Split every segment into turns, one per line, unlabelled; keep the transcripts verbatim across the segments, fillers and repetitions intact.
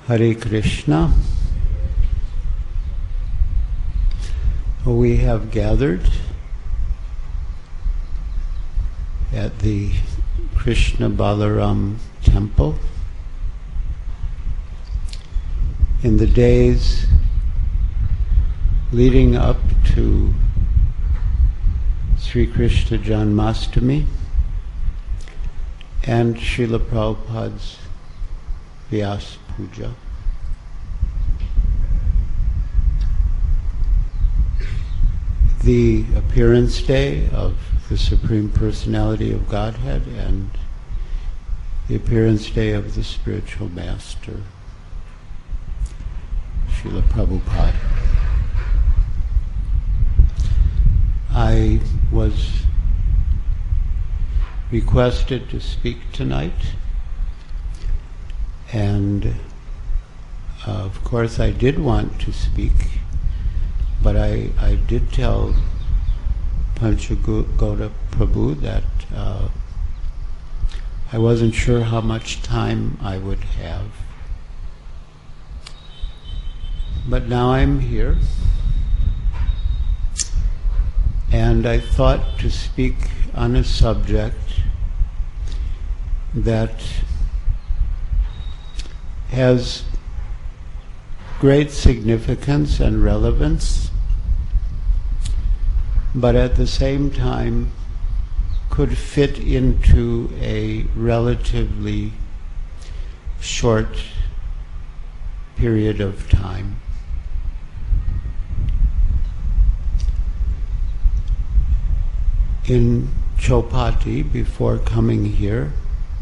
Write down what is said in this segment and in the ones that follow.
Hare Krishna. We have gathered at the Krishna Balaram temple in the days leading up to Sri Krishna Janmashtami and Srila Prabhupada's Vyas Puja. The appearance day of the Supreme Personality of Godhead and the appearance day of the Spiritual Master, Srila Prabhupada. I was requested to speak tonight, and uh, of course I did want to speak, but I, I did tell Panchagoda Prabhu that uh, I wasn't sure how much time I would have. But now I'm here, and I thought to speak on a subject that has great significance and relevance, but at the same time could fit into a relatively short period of time. In Chopati, before coming here,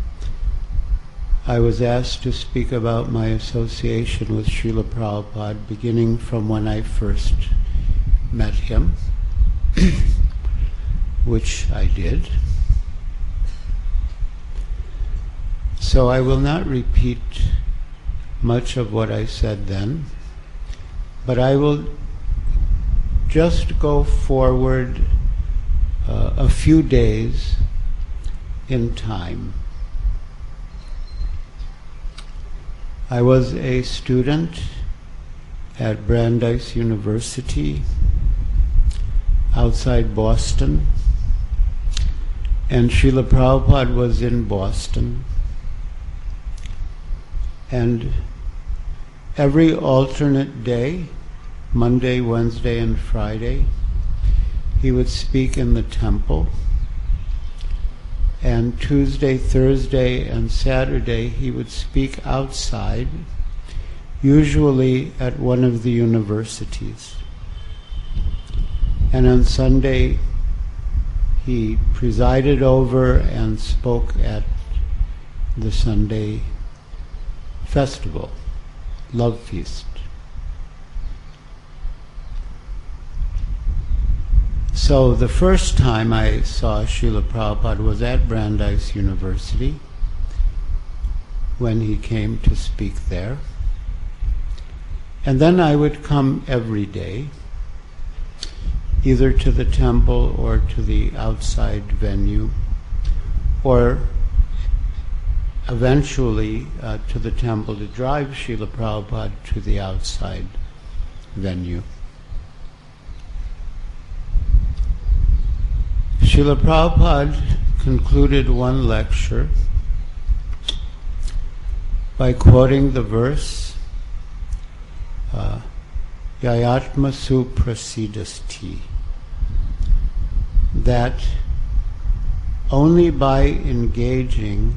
I was asked to speak about my association with Srila Prabhupada, beginning from when I first met him, which I did. So I will not repeat much of what I said then, but I will just go forward uh, a few days in time. I was a student at Brandeis University outside Boston, and Srila Prabhupada was in Boston, and every alternate day, Monday, Wednesday, and Friday, he would speak in the temple, and Tuesday, Thursday, and Saturday he would speak outside, usually at one of the universities. And on Sunday he presided over and spoke at the Sunday festival, Love Feast. So the first time I saw Srila Prabhupada was at Brandeis University when he came to speak there. And then I would come every day, either to the temple or to the outside venue, or eventually uh, to the temple to drive Srila Prabhupada to the outside venue. Srila Prabhupada concluded one lecture by quoting the verse, uh, Yayatmasu prasidasti, that only by engaging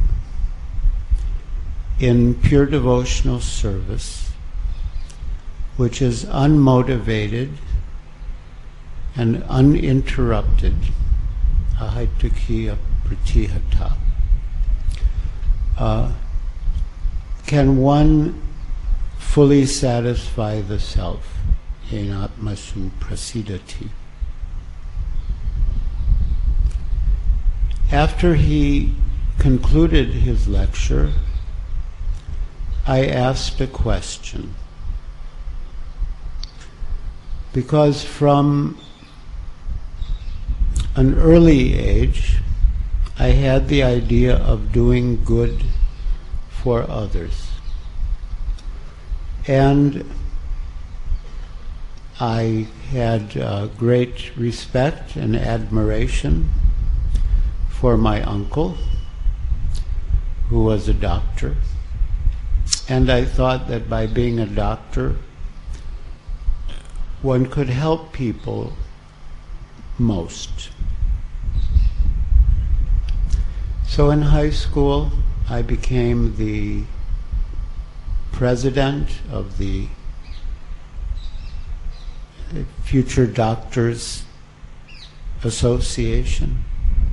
in pure devotional service, which is unmotivated and uninterrupted, ahaitukya pratihata, uh, can one fully satisfy the self, enatmasu prasidati. After he concluded his lecture, I asked a question, because from an early age I had the idea of doing good for others. And I had uh, great respect and admiration for my uncle, who was a doctor. And I thought that by being a doctor, one could help people most. So in high school, I became the president of the Future Doctors Association.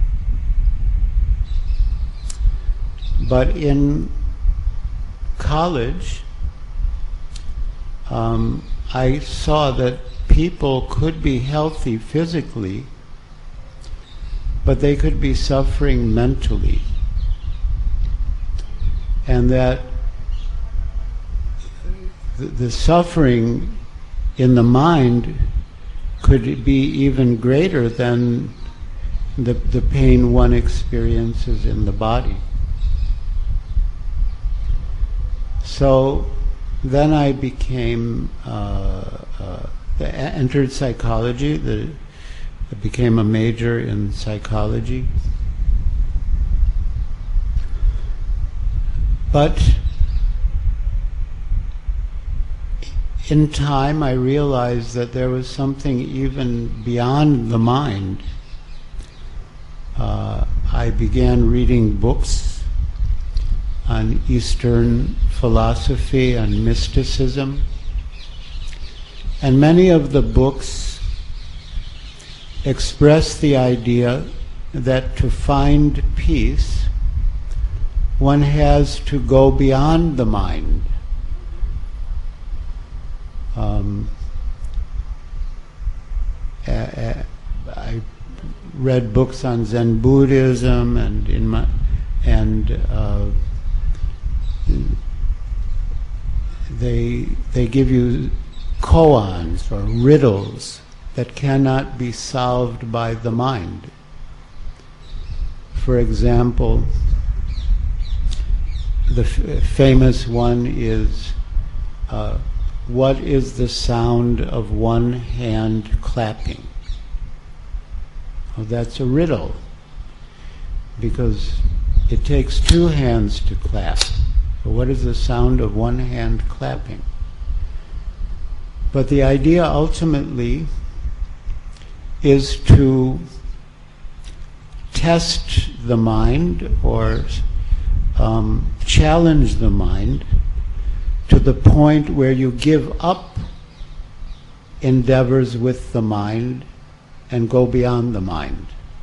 But in college, um, I saw that people could be healthy physically, but they could be suffering mentally. And that the, the suffering in the mind could be even greater than the, the pain one experiences in the body. So then I became, uh, uh, entered psychology. The, I became a major in psychology. But in time I realized that there was something even beyond the mind. Uh, I began reading books on Eastern philosophy and mysticism, and many of the books express the idea that to find peace, one has to go beyond the mind. Um, I, I read books on Zen Buddhism, and in my and uh, they they give you koans or riddles that cannot be solved by the mind. For example, the f- famous one is, uh, what is the sound of one hand clapping? Well, that's a riddle, because it takes two hands to clap. So what is the sound of one hand clapping? But the idea ultimately is to test the mind, or um, challenge the mind to the point where you give up endeavors with the mind and go beyond the mind.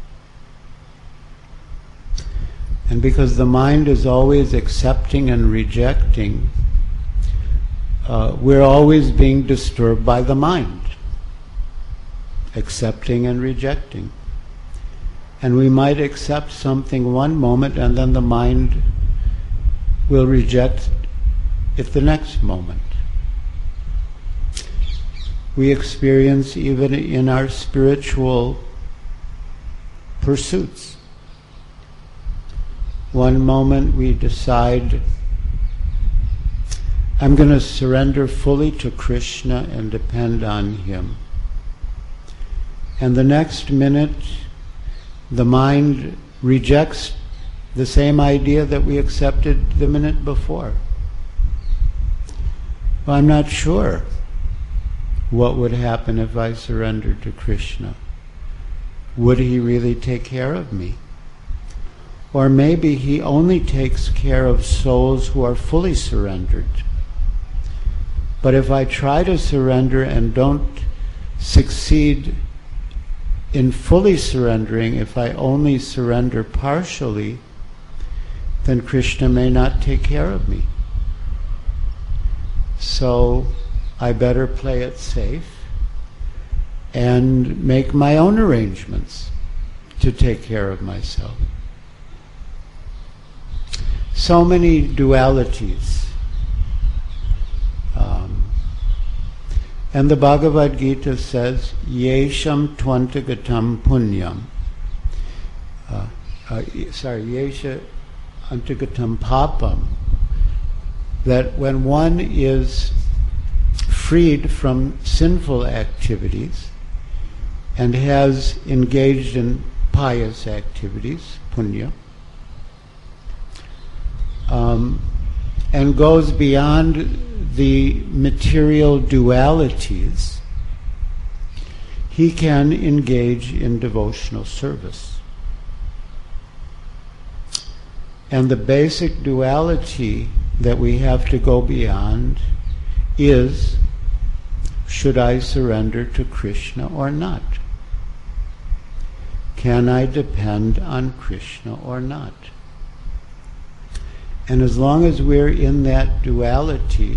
And because the mind is always accepting and rejecting, uh, we're always being disturbed by the mind, accepting and rejecting. And we might accept something one moment, and then the mind will reject it the next moment. We experience even in our spiritual pursuits. One moment we decide, I'm going to surrender fully to Krishna and depend on Him. And the next minute, the mind rejects the same idea that we accepted the minute before. Well, I'm not sure what would happen if I surrendered to Krishna. Would He really take care of me? Or maybe He only takes care of souls who are fully surrendered. But if I try to surrender and don't succeed in fully surrendering, if I only surrender partially, then Krishna may not take care of me. So I better play it safe and make my own arrangements to take care of myself. So many dualities. Um, and the Bhagavad Gita says, Yesham Twantagatam Punyam. Uh, uh, sorry, Yesha Antagatam Papam. That when one is freed from sinful activities and has engaged in pious activities, punya, um, and goes beyond the material dualities, he can engage in devotional service. And the basic duality that we have to go beyond is, should I surrender to Krishna or not? Can I depend on Krishna or not? And as long as we're in that duality,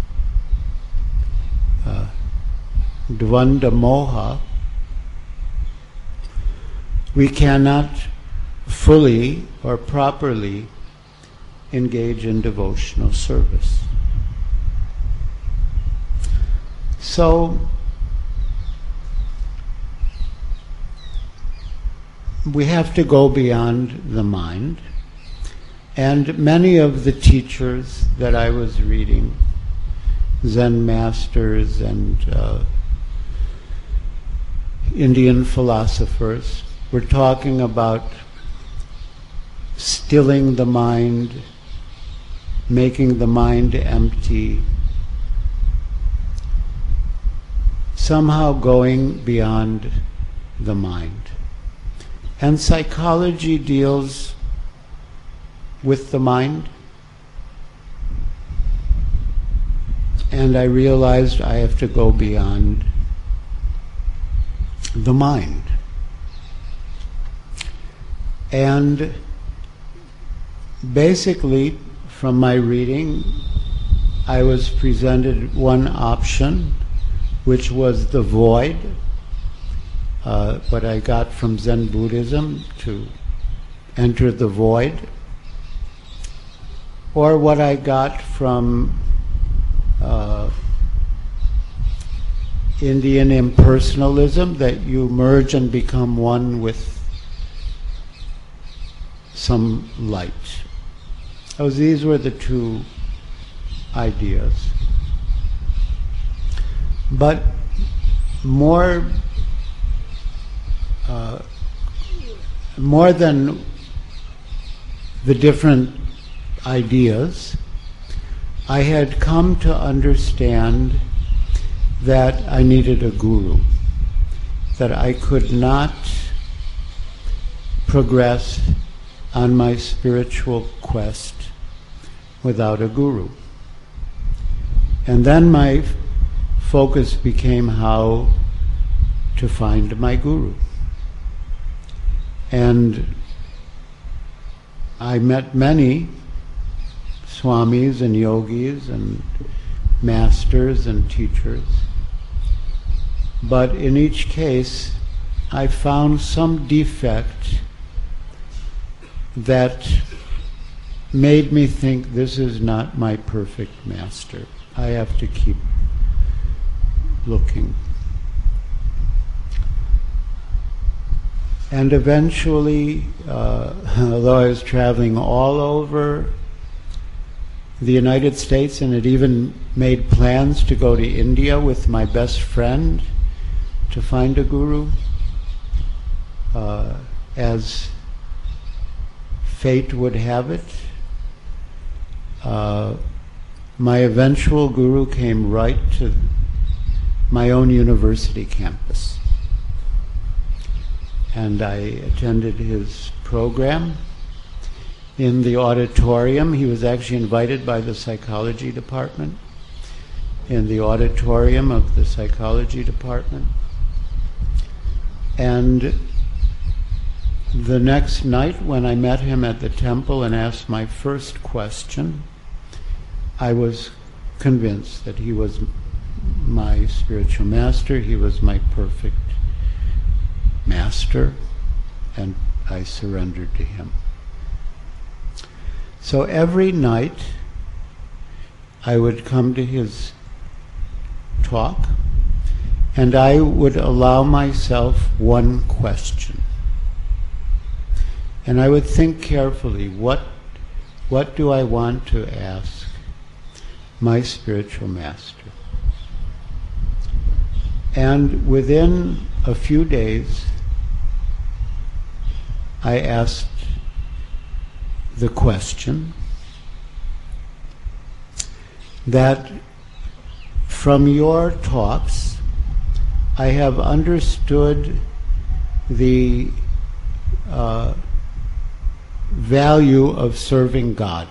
uh, dvanda moha, we cannot fully or properly engage in devotional service. So, we have to go beyond the mind, and many of the teachers that I was reading, Zen masters and uh, Indian philosophers, were talking about stilling the mind, making the mind empty, somehow going beyond the mind. And psychology deals with the mind. And I realized I have to go beyond the mind. And basically, from my reading, I was presented one option, which was the void, uh, what I got from Zen Buddhism, to enter the void, or what I got from uh, Indian impersonalism, that you merge and become one with some light. So these were the two ideas. But more, uh, more than the different ideas, I had come to understand that I needed a guru, that I could not progress on my spiritual quest without a guru. And then my f- focus became how to find my guru. And I met many swamis and yogis and masters and teachers, but in each case I found some defect that made me think, this is not my perfect master. I have to keep looking. And eventually, uh, although I was traveling all over the United States and had even made plans to go to India with my best friend to find a guru, uh, as fate would have it, uh, my eventual guru came right to my own university campus. And I attended his program in the auditorium. He was actually invited by the psychology department, in the auditorium of the psychology department. And the next night, when I met him at the temple and asked my first question, I was convinced that he was my spiritual master, he was my perfect master, and I surrendered to him. So every night I would come to his talk, and I would allow myself one question. And I would think carefully, what, what do I want to ask my spiritual master? And within a few days, I asked the question that from your talks, I have understood the uh, value of serving God.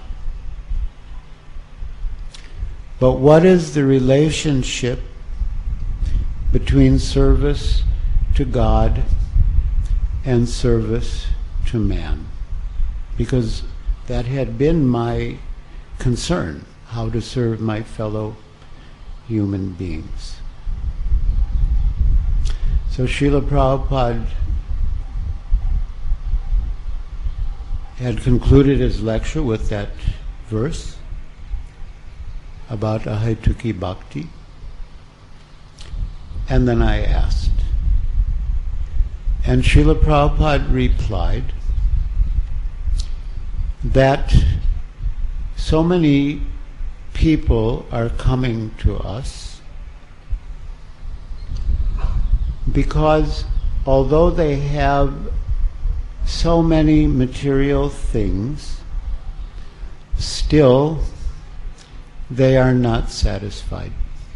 But what is the relationship between service to God and service to man? Because that had been my concern, how to serve my fellow human beings. So Srila Prabhupada had concluded his lecture with that verse about Ahaituki Bhakti. And then I asked. And Srila Prabhupada replied that so many people are coming to us because although they have so many material things, still they are not satisfied.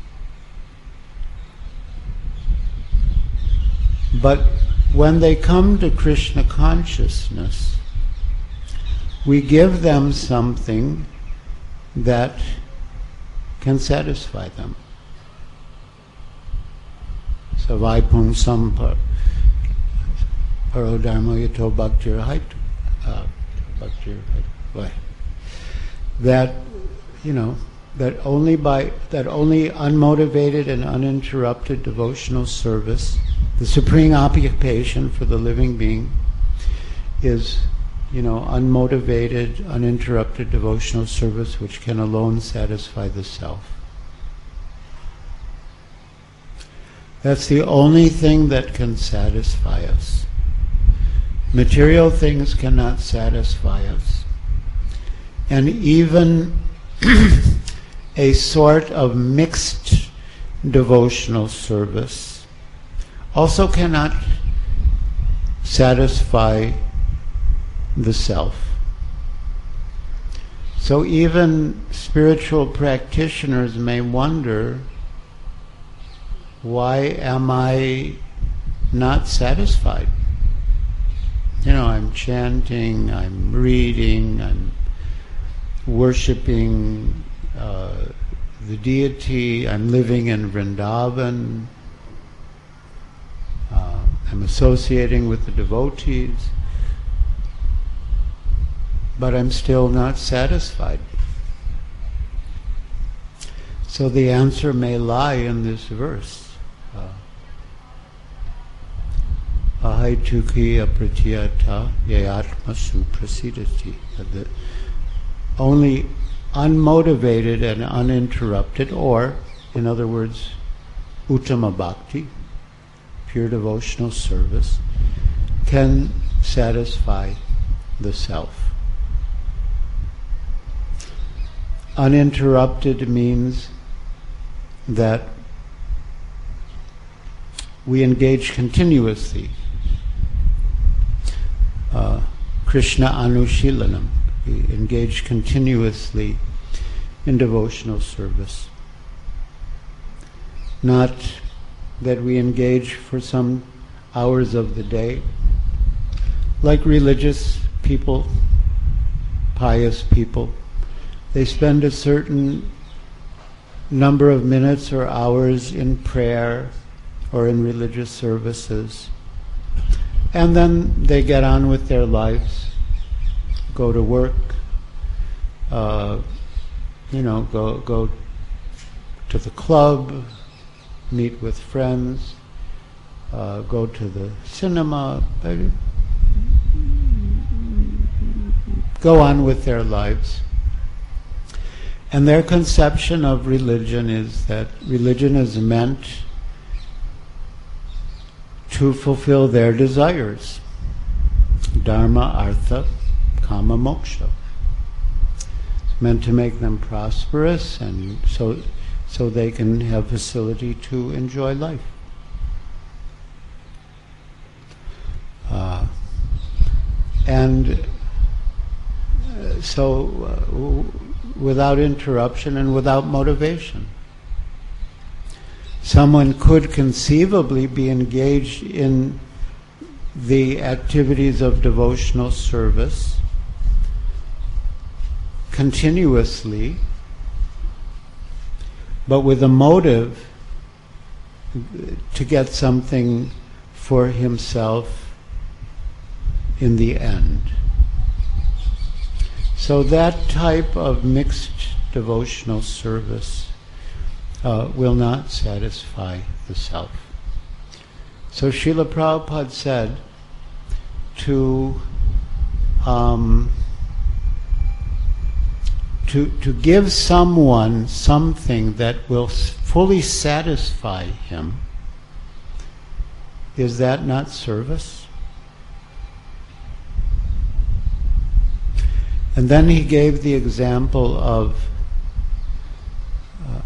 But when they come to Krishna consciousness, we give them something that can satisfy them. Savai pungsam parodharma yato bhaktir haitu. That, you know, that only by, that only unmotivated and uninterrupted devotional service, the supreme occupation for the living being, is, you know, unmotivated, uninterrupted devotional service which can alone satisfy the self. That's the only thing that can satisfy us. Material things cannot satisfy us. And even a sort of mixed devotional service also cannot satisfy the self. So even spiritual practitioners may wonder, why am I not satisfied? You know, I'm chanting, I'm reading, I'm worshipping uh, the deity, I'm living in Vrindavan, uh, I'm associating with the devotees, but I'm still not satisfied. So the answer may lie in this verse. Ahaituki apratyata yayatma suprasidati. The only unmotivated and uninterrupted, or, in other words, uttama bhakti, pure devotional service, can satisfy the self. Uninterrupted means that we engage continuously. Uh, Krishna Anushilanam. We engage continuously in devotional service. Not that we engage for some hours of the day, like religious people, pious people. They spend a certain number of minutes or hours in prayer or in religious services, and then they get on with their lives, go to work, uh, you know, go go to the club, meet with friends, uh, go to the cinema, go on with their lives. And their conception of religion is that religion is meant to fulfill their desires. Dharma, artha, kama, moksha. It's meant to make them prosperous and so so they can have facility to enjoy life. And uh, so uh, w- without interruption and without motivation. Someone could conceivably be engaged in the activities of devotional service continuously, but with a motive to get something for himself in the end. So that type of mixed devotional service uh, will not satisfy the self. So Srila Prabhupada said to um, to to give someone something that will fully satisfy him, is that not service? And then he gave the example of uh,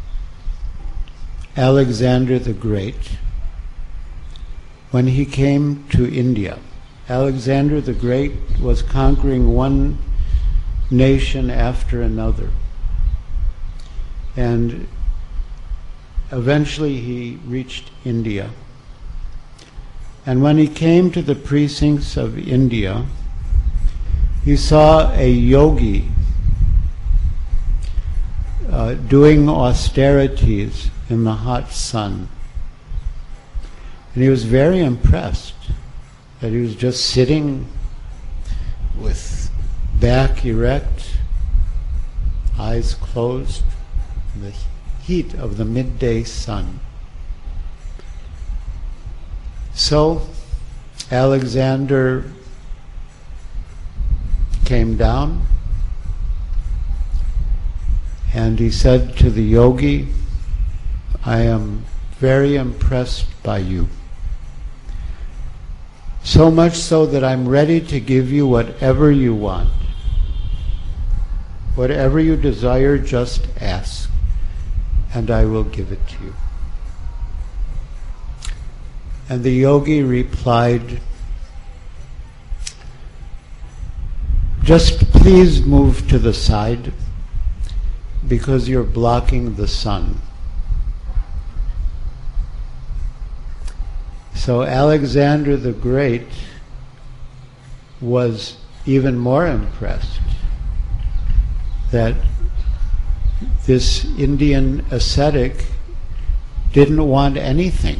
Alexander the Great. When he came to India, Alexander the Great was conquering one nation after another. And eventually he reached India. And when he came to the precincts of India, he saw a yogi uh, doing austerities in the hot sun. And he was very impressed that he was just sitting with back erect, eyes closed, in the heat of the midday sun. So Alexander came down and he said to the yogi, I am very impressed by you. So much so that I'm ready to give you whatever you want. Whatever you desire, just ask, and I will give it to you. And the yogi replied, just please move to the side because you're blocking the sun. So Alexander the Great was even more impressed that this Indian ascetic didn't want anything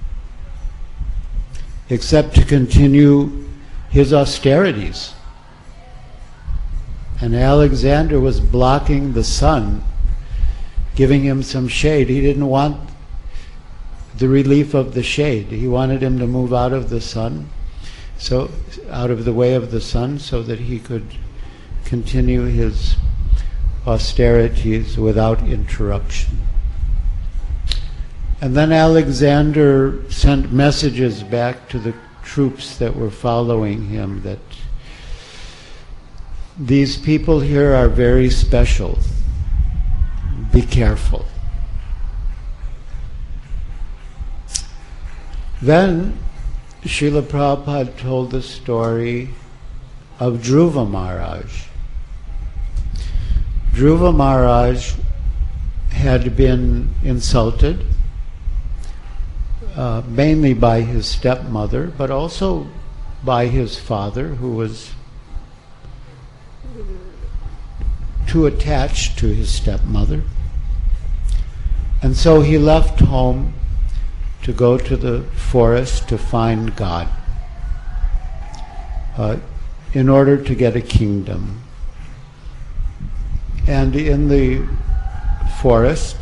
except to continue his austerities. And Alexander was blocking the sun, giving him some shade. He didn't want the relief of the shade. He wanted him to move out of the sun, so out of the way of the sun, so that he could continue his austerities without interruption. And then Alexander sent messages back to the troops that were following him that these people here are very special. Be careful. Then Srila Prabhupada told the story of Dhruva Maharaj. Dhruva Maharaj had been insulted uh, mainly by his stepmother, but also by his father, who was too attached to his stepmother. And so he left home to go to the forest to find God uh, in order to get a kingdom. And in the forest,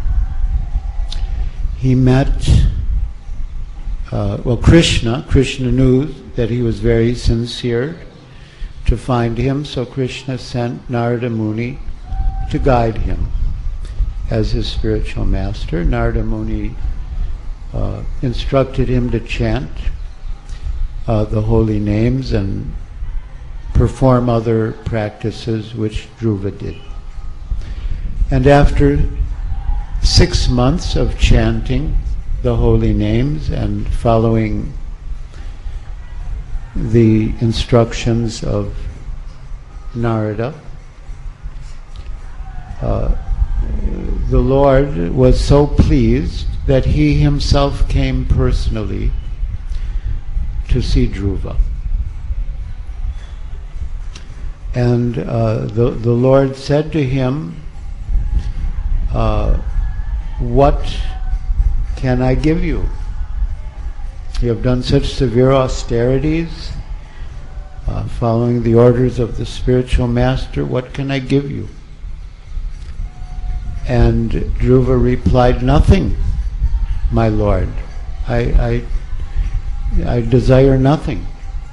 he met, uh, well, Krishna. Krishna knew that he was very sincere to find him, so Krishna sent Narada Muni to guide him as his spiritual master. Narada Muni uh, instructed him to chant uh, the holy names and perform other practices which Dhruva did. And after six months of chanting the holy names and following the instructions of Narada. Uh, the Lord was so pleased that he himself came personally to see Dhruva. And uh, the, the Lord said to him, uh, what can I give you? You have done such severe austerities, uh, following the orders of the spiritual master. What can I give you? And Dhruva replied, nothing, my Lord. I, I, I desire nothing.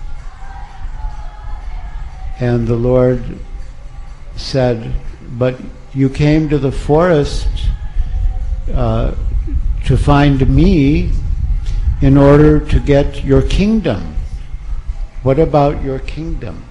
And the Lord said, but you came to the forest uh, to find me in order to get your kingdom. What about your kingdom?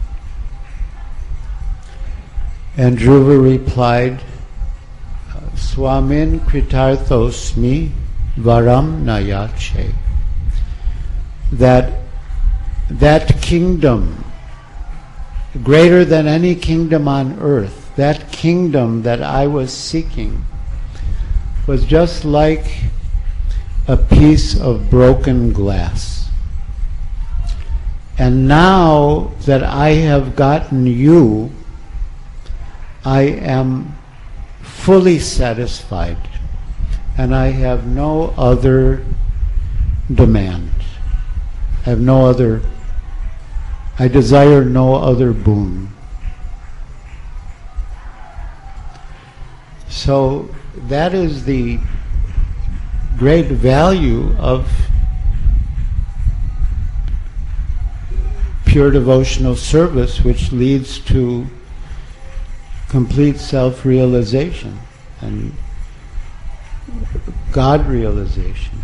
And Dhruva replied, Swamin kritarthosmi varam nayache. That that kingdom, greater than any kingdom on earth, that kingdom that I was seeking, was just like a piece of broken glass. And now that I have gotten you, I am fully satisfied, and I have no other demand. I have no other, I desire no other boon. So that is the great value of pure devotional service, which leads to complete self-realization and God realization.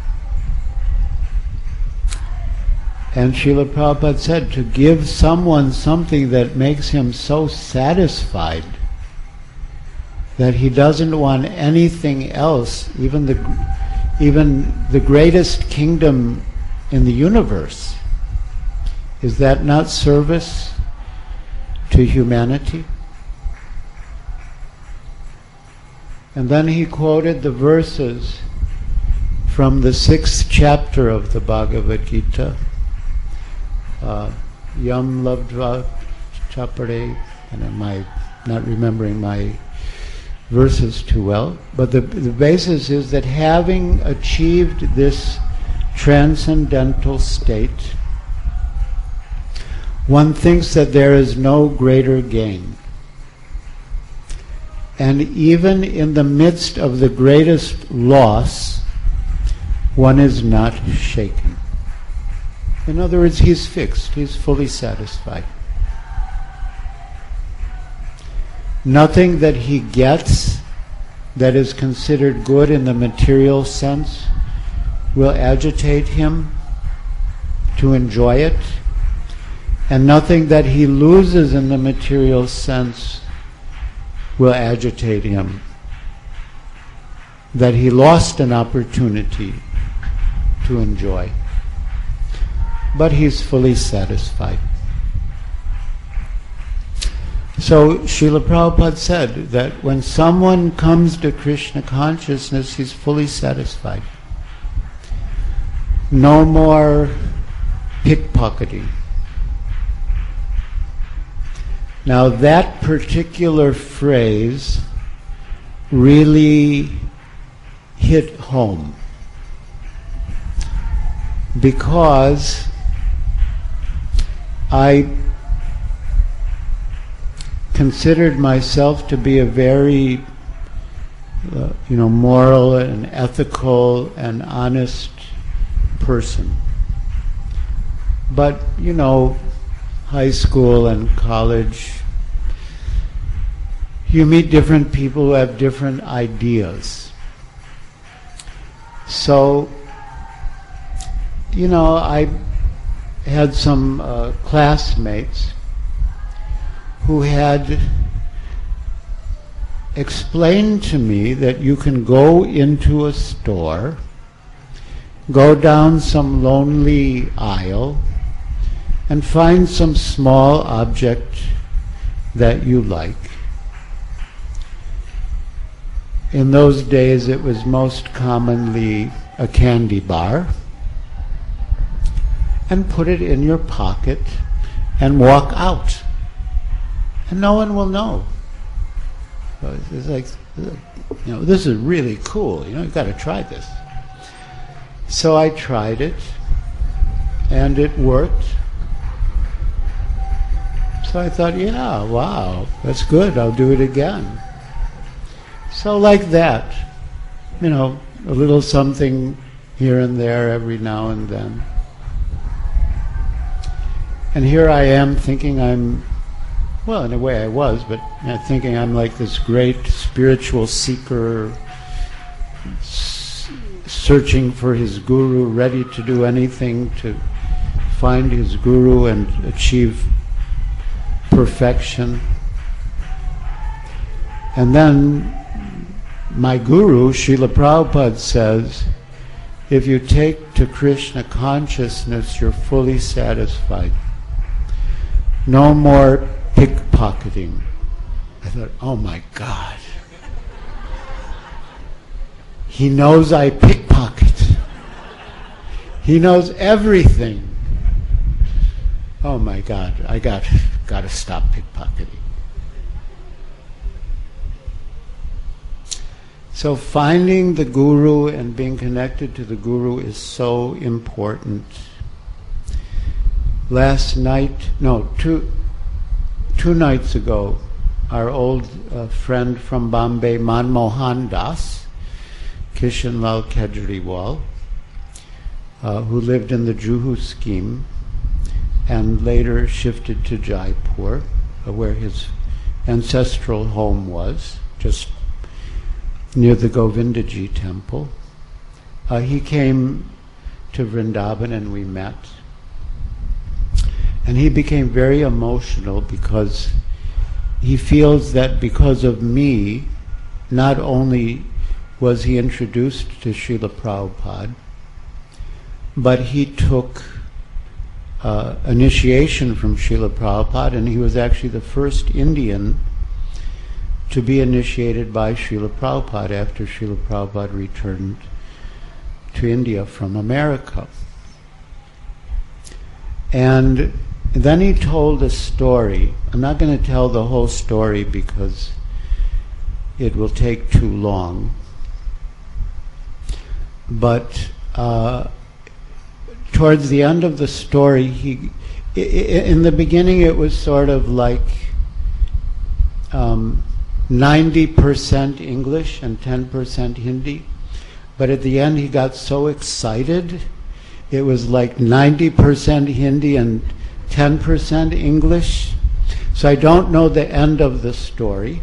And Srila Prabhupada said, to give someone something that makes him so satisfied that he doesn't want anything else, even the even the greatest kingdom in the universe, is that not service to humanity? And then he quoted the verses from the sixth chapter of the Bhagavad Gita, uh, Yam Labdva Chapare, and am I not remembering my verses too well, but the, the basis is that having achieved this transcendental state, one thinks that there is no greater gain. And even in the midst of the greatest loss, one is not shaken. In other words, he's fixed, he's fully satisfied. Nothing that he gets that is considered good in the material sense will agitate him to enjoy it, and nothing that he loses in the material sense will agitate him that he lost an opportunity to enjoy. But he's fully satisfied. So Srila Prabhupada said that when someone comes to Krishna consciousness, he's fully satisfied. No more pickpocketing. Now that particular phrase really hit home, because I considered myself to be a very, uh, you know, moral and ethical and honest person. But, you know, high school and college, you meet different people who have different ideas. So, you know, I had some uh, classmates who had explained to me that you can go into a store, go down some lonely aisle, and find some small object that you like. In those days, it was most commonly a candy bar, and put it in your pocket and walk out. And no one will know. So it's like, you know, this is really cool. You know, you've got to try this. So I tried it, and it worked. So I thought, yeah, wow, that's good. I'll do it again. So like that, you know, a little something here and there every now and then. And here I am thinking I'm, well, in a way I was, but you know, thinking I'm like this great spiritual seeker, s- searching for his guru, ready to do anything to find his guru and achieve perfection. And then my guru, Srila Prabhupada, says, if you take to Krishna consciousness, you're fully satisfied. No more pickpocketing. I thought, oh my God. He knows I pickpocket. He knows everything. Oh my God, I got, got to stop pickpocketing. So finding the guru and being connected to the guru is so important. Last night, no, two, two nights ago, our old uh, friend from Bombay, Manmohan Das, Kishan Lal Kejriwal, uh, who lived in the Juhu scheme and later shifted to Jaipur, uh, where his ancestral home was, just near the Govindaji temple. Uh, he came to Vrindavan and we met. And he became very emotional because he feels that because of me, not only was he introduced to Srila Prabhupada, but he took uh, initiation from Srila Prabhupada, and he was actually the first Indian to be initiated by Srila Prabhupada after Srila Prabhupada returned to India from America. And then he told a story. I'm not going to tell the whole story because it will take too long. But uh, towards the end of the story, he, I- in the beginning it was sort of like um, ninety percent English and ten percent Hindi. But at the end he got so excited, it was like ninety percent Hindi and ten percent English. So I don't know the end of the story.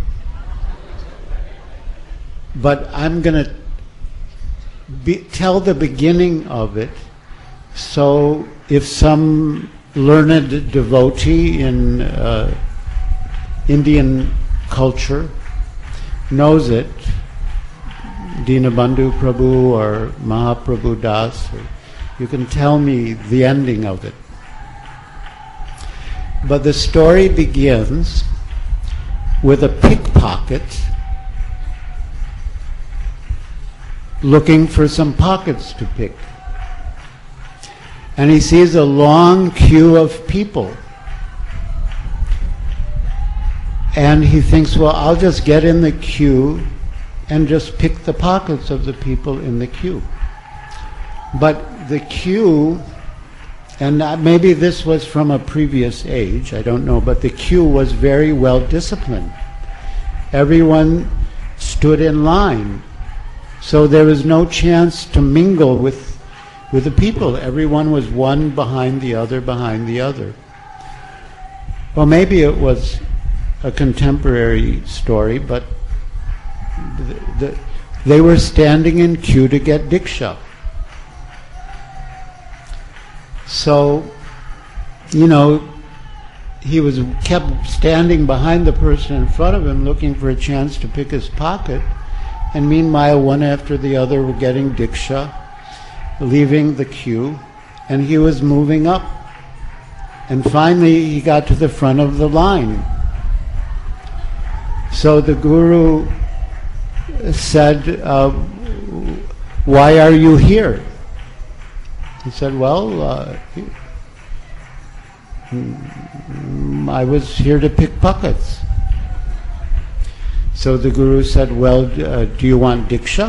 But I'm going to be, tell the beginning of it. So if some learned devotee in uh, Indian culture knows it, Dinabandhu Prabhu or Mahaprabhu Das, or, you can tell me the ending of it. But the story begins with a pickpocket looking for some pockets to pick. And he sees a long queue of people. And he thinks, well, I'll just get in the queue and just pick the pockets of the people in the queue. But the queue, and maybe this was from a previous age, I don't know, but the queue was very well disciplined. Everyone stood in line. So there was no chance to mingle with, with the people. Everyone was one behind the other, behind the other. Well, maybe it was a contemporary story, but the, the, they were standing in queue to get Diksha. So, you know, he was kept standing behind the person in front of him looking for a chance to pick his pocket, and meanwhile one after the other were getting Diksha, leaving the queue, and he was moving up. And finally he got to the front of the line. So the Guru said, uh, why are you here? He said, well, uh, I was here to pick pockets. So the Guru said, well, uh, do you want Diksha?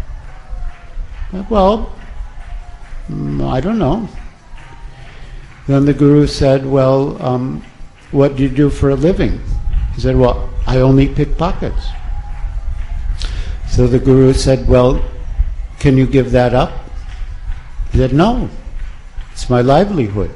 Well, I don't know. Then the Guru said, well, um, what do you do for a living? He said, well, I only pick pockets. So the Guru said, well, can you give that up? He said, no, it's my livelihood.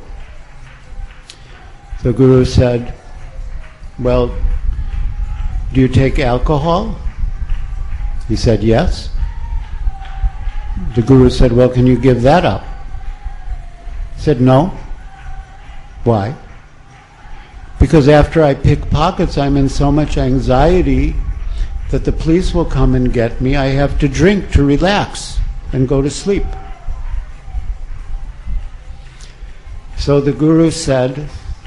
The Guru said, well, do you take alcohol? He said, yes. The Guru said, well, can you give that up? He said, no. Why? Because after I pick pockets, I'm in so much anxiety that the police will come and get me. I have to drink to relax and go to sleep. So the Guru said,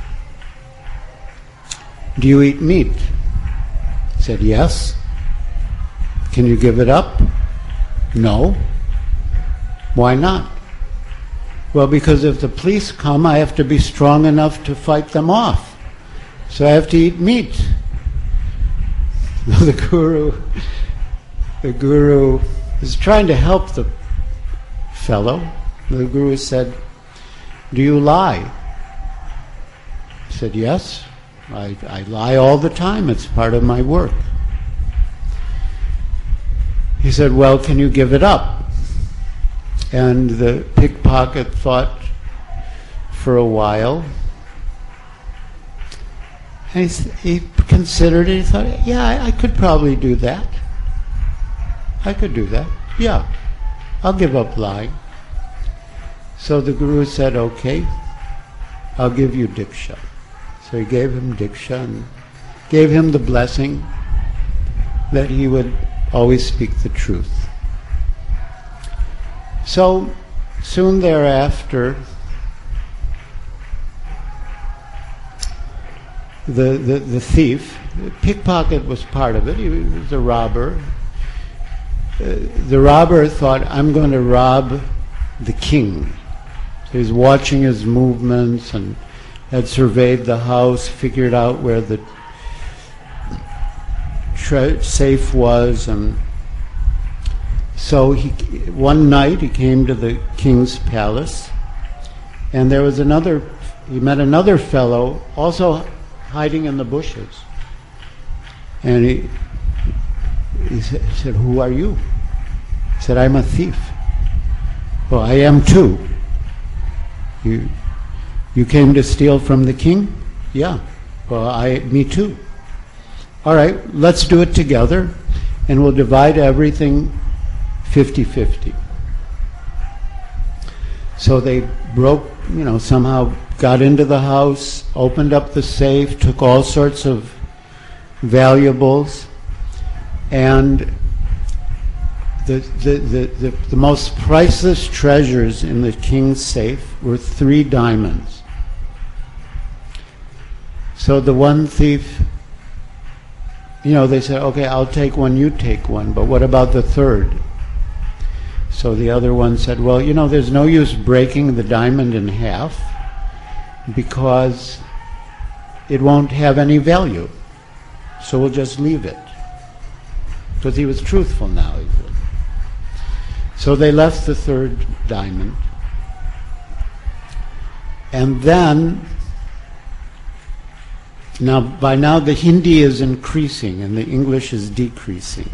do you eat meat? He said, yes. Can you give it up? No. Why not? Well, because if the police come, I have to be strong enough to fight them off. So I have to eat meat. The Guru, the Guru is trying to help the fellow. The Guru said, do you lie? He said, yes. I, I lie all the time. It's part of my work. He said, well, can you give it up? And the pickpocket thought for a while. And he, he considered it. He thought, yeah, I, I could probably do that. I could do that. Yeah, I'll give up lying. So the Guru said, okay, I'll give you Diksha. So he gave him Diksha and gave him the blessing that he would always speak the truth. So soon thereafter, the, the, the thief, the pickpocket was part of it, he was a robber. Uh, the robber thought, I'm going to rob the king. So he was watching his movements and had surveyed the house, figured out where the tre- safe was, and so he, one night he came to the king's palace, and there was another, he met another fellow also hiding in the bushes. And he, he said, who are you? He said, I'm a thief. Well, I am too. You, you came to steal from the king? Yeah. Well, I, me too. All right, let's do it together, and we'll divide everything fifty-fifty. So they broke, you know, somehow got into the house, opened up the safe, took all sorts of valuables, and the, the, the, the, the most priceless treasures in the king's safe were three diamonds. So the one thief, you know, they said, okay, I'll take one, you take one, but what about the third? So the other one said, well, you know, there's no use breaking the diamond in half because it won't have any value. So we'll just leave it. Because he was truthful now. So they left the third diamond. And then, now by now the Hindi is increasing and the English is decreasing.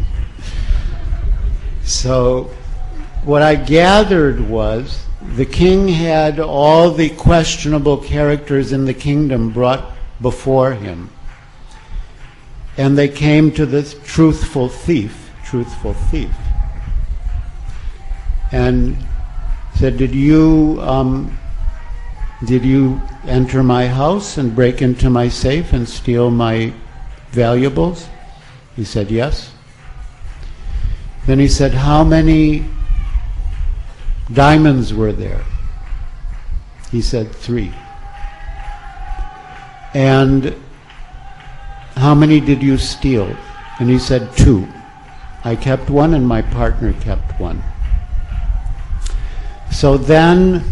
So what I gathered was the king had all the questionable characters in the kingdom brought before him. And they came to this truthful thief, truthful thief, and said, did you, um, did you enter my house and break into my safe and steal my valuables? He said, yes. Then he said, how many diamonds were there? He said, three. And how many did you steal? And he said, two. I kept one and my partner kept one. So then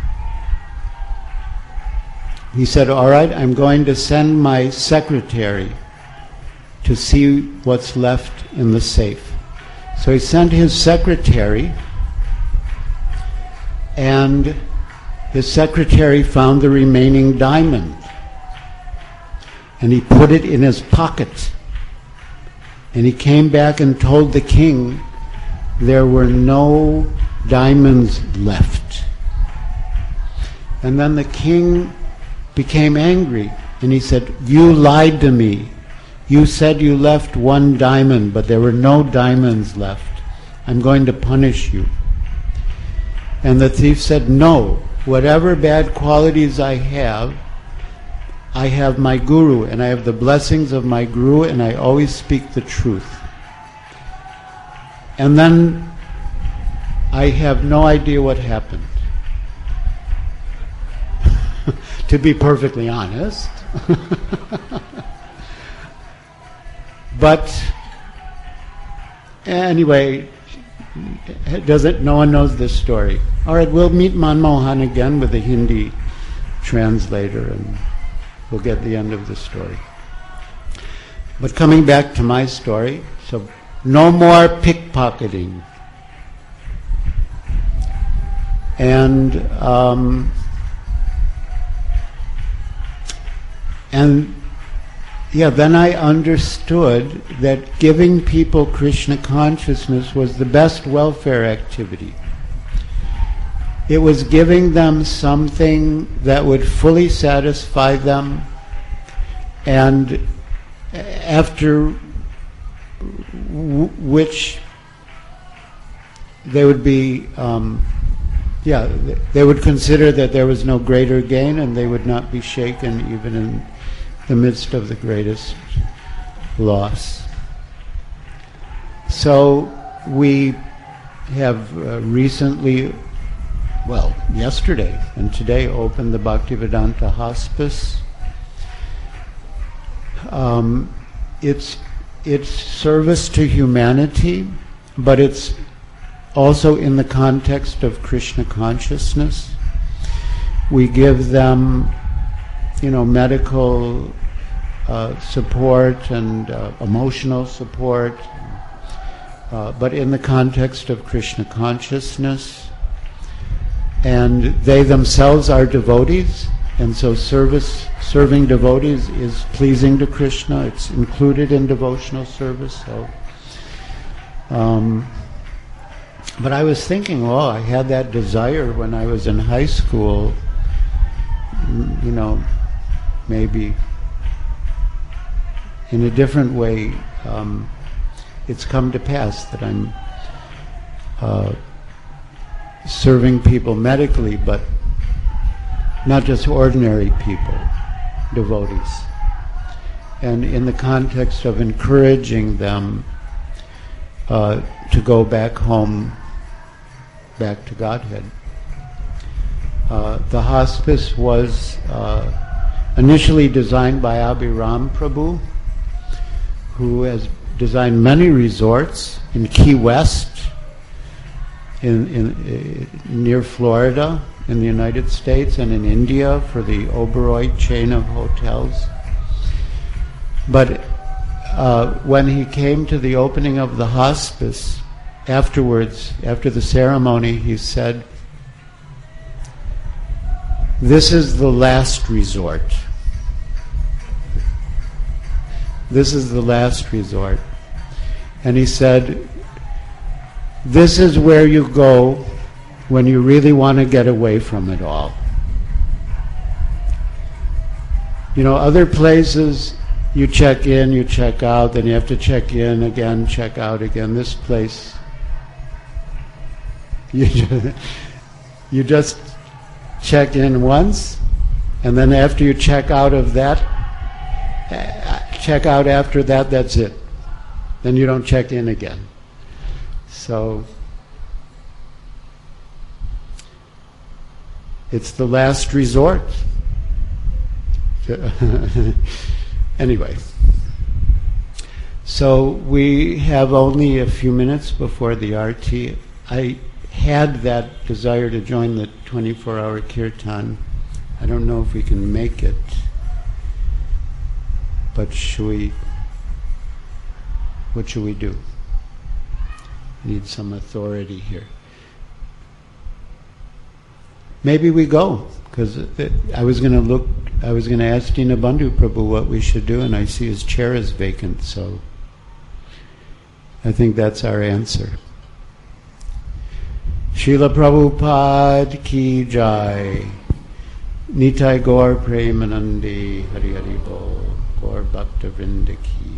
he said, all right, I'm going to send my secretary to see what's left in the safe. So he sent his secretary, and his secretary found the remaining diamond. And he put it in his pocket. And he came back and told the king there were no diamonds left. And then the king became angry, and he said, you lied to me. You said you left one diamond, but there were no diamonds left. I'm going to punish you. And the thief said, no, whatever bad qualities I have, I have my guru, and I have the blessings of my guru, and I always speak the truth. And then I have no idea what happened. To be perfectly honest. But anyway, doesn't no one knows this story. All right, we'll meet Manmohan again with a Hindi translator, and we'll get the end of the story. But coming back to my story, so no more pickpocketing. And um, and yeah, then I understood that giving people Krishna consciousness was the best welfare activity. It was giving them something that would fully satisfy them, and after w- which they would be, um, yeah, they would consider that there was no greater gain, and they would not be shaken even in the midst of the greatest loss. So we have uh, recently, well, yesterday and today opened the Bhaktivedanta Hospice. Um, it's it's service to humanity, but it's also in the context of Krishna consciousness. We give them, you know, medical uh, support and uh, emotional support, uh, but in the context of Krishna consciousness. And they themselves are devotees, and so service, serving devotees is pleasing to Krishna. It's included in devotional service. So, um, but I was thinking, oh, I had that desire when I was in high school. You know, maybe in a different way, um, it's come to pass that I'm uh, serving people medically, but not just ordinary people, devotees. And in the context of encouraging them uh, to go back home, back to Godhead. Uh, the hospice was uh, initially designed by Abhiram Prabhu, who has designed many resorts in Key West, in, in uh, near Florida, in the United States, and in India for the Oberoi chain of hotels. But uh, when he came to the opening of the hospice, afterwards, after the ceremony, he said, "This is the last resort. This is the last resort." And he said, "This is where you go when you really want to get away from it all." You know, other places you check in, you check out, then you have to check in again, check out again. This place, you just, you just check in once, and then after you check out of that, check out after that, that's it. Then you don't check in again. So it's the last resort. Anyway, so we have only a few minutes before the arti. I had that desire to join the twenty-four hour kirtan. I don't know if we can make it, but should we, what should we do? Need some authority here. Maybe we go, because I was going to look, I was going to ask Dinabandhu Prabhu what we should do, and I see his chair is vacant, so I think that's our answer. Srila Prabhupada ki jai. Nitai Gaur Premanandi Hari Hari Bol. Gaur Bhakta Vrinda ki